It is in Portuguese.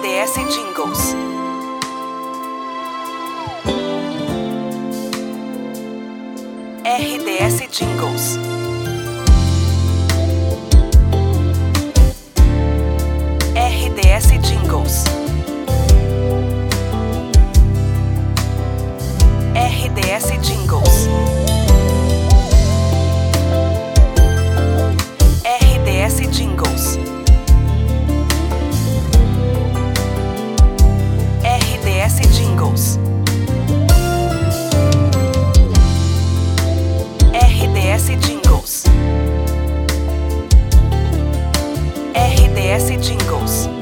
RDS Jingles. RDS Jingles. RDS Jingles. RDS Jingles. RDS Jingles. RDS Jingles. RDS Jingles. RDS Jingles.